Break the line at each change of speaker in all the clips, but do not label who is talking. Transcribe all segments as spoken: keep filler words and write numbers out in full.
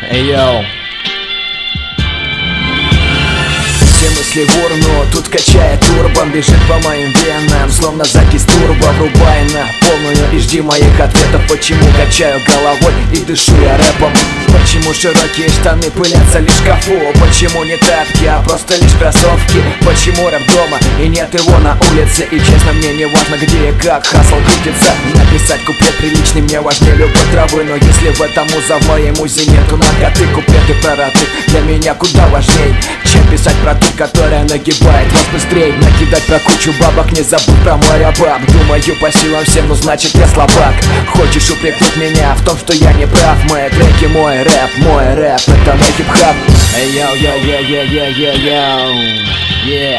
Эй, йоу. Все мысли в урну, тут качает турбом, бежит по моим венам, словно закись турбо. Врубай на полную и жди моих ответов. Почему качаю головой и дышу я рэпом? Почему широкие штаны пылятся лишь в шкафу? Почему не тапки, а просто лишь кроссовки? Почему рэп дома и нет его на улице? И честно, мне не важно где и как хасл крутится. Написать куплет приличный мне важнее любой травы. Но если в этом муза, в моей музе нету наркоты, куплеты прораты для меня куда важней, чем писать про ту, которая нагибает вас быстрее. Накидать про кучу бабок, не забудь про мой рабак. Думаю по силам всем, ну значит я слабак. Хочешь упрекнуть меня в том, что я не прав? Мои треки, мой рэп, мой рэп, это мой хип-хап. Эй, йоу, йоу, йоу, йоу, йоу, йоу, йоу, yeah.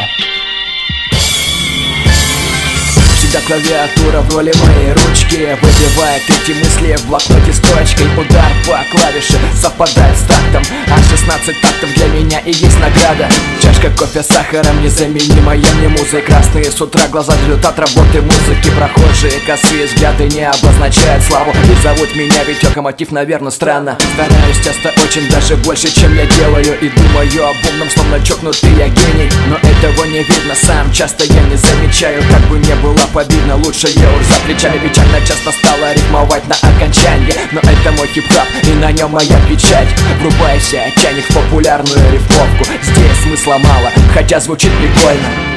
Всегда клавиатура в роли моей ручки выбивает эти мысли в блокноте строчкой. Удар по клавише совпадает с тактом, а шестнадцать тактов для меня и есть награда. Чашка кофе с сахаром незаменимая мне музой. Красные с утра глаза ждут от работы музыки. Прохожие косые взгляды не обозначают славу. И зовут меня Витек, а мотив, наверное, странно. Стараюсь часто очень, даже больше, чем я делаю. И думаю об умном, словно чокнутый я гений. Но этого не видно, сам часто я не замечаю. Как бы не было победно, лучше я уж за плечами. Печально часто стала рифмовать на окончанье. Но это мой хип-хап и на нем моя печать. Врубайся, чайник в популярную рифмовку. Здесь смысла мало, хотя звучит прикольно.